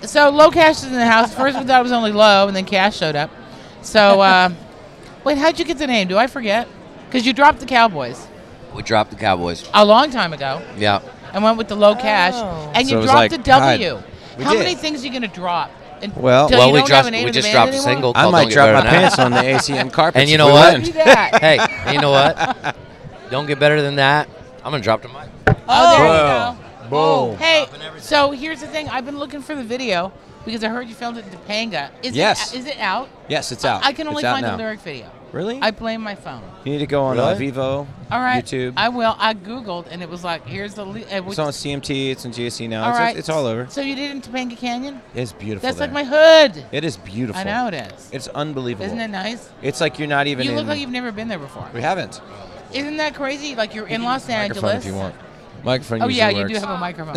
So Low Cash is in the house. First we thought it was only Low, and then Cash showed up. So, wait, how'd you get the name? Do I forget? Because you dropped the Cowboys We dropped the Cowboys. a long time ago Yeah. and went with the Low Cash, and So you it was dropped like, the W. We How did. many things are you going to drop? Well- Until Well, you we don't have a just name we of the just band dropped a anymore? single. I called might Don't Get drop Better my Than That. pants on the ACM carpet. And you if know we what? win. Do that. Hey, you know what? Don't get better than that. I'm gonna drop the mic. Oh, there you go. Boom. Hey, so here's the thing. I've been looking for the video because I heard you filmed it in Topanga. Yes. Is it out? Yes, it's out. I can only It's out find now. the lyric video. Really? I blame my phone. You need to go on Really? Vivo, All right. YouTube. I will. I Googled, and it was like, here's the... It's on CMT. It's on GSC now. all It's, right. it's all over. So you did it in Topanga Canyon? It's beautiful. That's there. like my hood. It is beautiful. I know it is. It's unbelievable. Isn't it nice? It's like you're not even. You look in, like you've never been there before. We haven't. Isn't that crazy? Like you're in Los Microphone Angeles. if you want. Microphone. Oh yeah, usually you do works. have a microphone.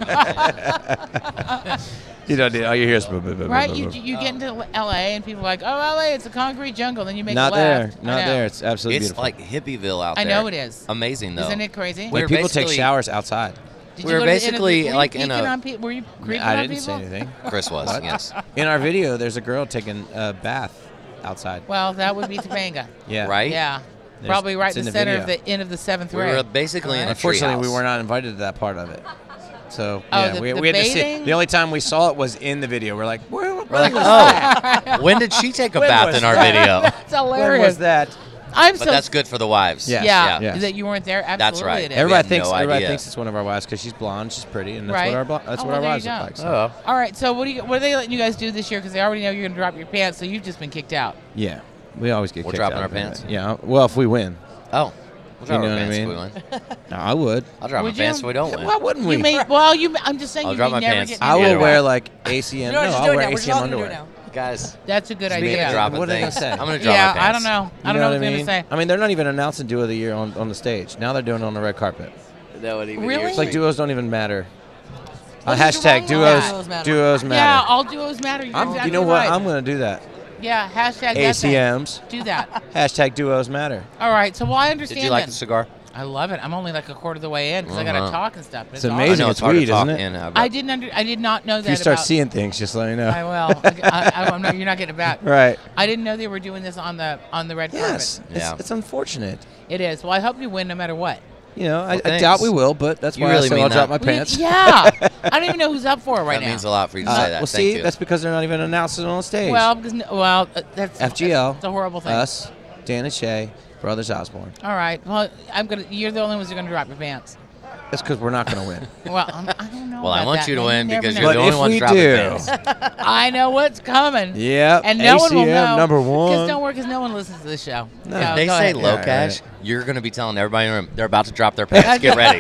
You don't do. All you hear is Right? You get into LA and people are like, oh, LA, it's a concrete jungle. Then you make Not a there. left. Not I know. there. It's absolutely It's beautiful. like Hippieville out I there. know it is. Amazing though. Isn't it crazy? We're like people take basically- showers outside. Did we you were go to the end of basically the, were like you in peeking a- on people? Were you creeping I on didn't say people? anything. Chris was. What? Yes. In our video, there's a girl taking a bath outside. Well, that would be Topanga. Yeah. Right? Yeah. There's- Probably right it's in in the the center video. of the end of the seventh We grade. were basically in a Unfortunately, we treehouse. were not invited to that part of it. So Oh, yeah, the we had to see. bathing? The only time we saw it was in the video. We're like, where We're like, was oh, when did she take a When bath was in our that? video? That's When hilarious. was that? I'm But so that's good for the wives. Yeah. Yeah, Yes. that you weren't there. Absolutely, That's right. it is. Every- Everybody had no everybody idea. thinks it's one of our wives because she's blonde, she's pretty, and that's Right. what our Oh, that's well, what our there wives you look go. like. So. Oh. All right, so what are they letting you guys do this year? Because they already know you're going to drop your pants, so you've just been kicked out. Yeah, we always get We're kicked dropping out our of it. pants? Yeah, well, if we win, Oh. We'll drop You our know what I pants if mean? we win. no, I would. I'll drop Would my pants you? if we don't win. Why wouldn't we? You may, I'm just saying I'll you drop may my never pants. get I will Either near wear it. like ACM. No, No, just I'll do it wear now. We're just ACM all gonna do it underwear. now. Guys, That's a good speaking idea. of dropping What are they things, gonna say? I'm going to drop Yeah, my pants. I don't know. I You don't know know what what I I was going mean? to say. I mean, they're not even announcing Duo of the Year on the stage. Now they're doing it on the red carpet. That would even Really? It's like duos don't even matter. What is Hashtag wrong with duos. that? Duos matter. Duos Yeah, matter. all duos matter. You're I'm, exactly you know what? right. I'm gonna do that. Yeah, hashtag that thing. ACMs. Do that. Hashtag duos matter. All right, so I understand Did you like that. the cigar? I love it. I'm only like a quarter of the way in because I got to Uh-huh. talk and stuff. It's awesome. amazing. I know It's it's hard weed, to talk isn't it? in. I did not know that. If you start about, seeing things, just let me know. I will. I'm not, you're not getting it back. Right. I didn't know they were doing this on the red Yes. carpet. Yeah. It's unfortunate. It is. Well, I hope you win no matter what. You know, I thanks. doubt we will, but that's You why really I said mean I'll drop that. my pants. Yeah. I don't even know who's up for it right That now. means a lot for you to say that. Well, Thank see, you. that's because they're not even announcing it on stage. Well, because that's FGL, It's a horrible thing. us, Dan and Shay, Brothers Osborne. All right. Well, you're the only ones who are gonna drop your pants. That's because we're not going to win. Well, I don't know. Well, I about want that, you to man. win never because know. you're the But only if one we dropping do- pants. I know what's coming. Yep. And no one will ACM know. number Because one. don't worry, because no one listens to this show. No. So, If they go say ahead. low Yeah, cash, right. you're going to be telling everybody in the room they're about to drop their pants. Get ready.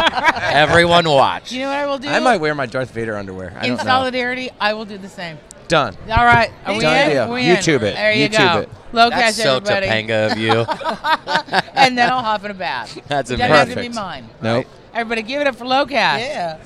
Everyone watch. You know what I will do? I might wear my Darth Vader underwear. I In don't know. solidarity, I will do the same. Done. All right. Are we Done in? deal. We in. YouTube it. There you YouTube go. it. Low That's cash, so everybody. Topanga of you. And then I'll hop in a bath. That's Doesn't have to be Perfect. mine. Nope. Everybody give it up for Low Cash. Yeah.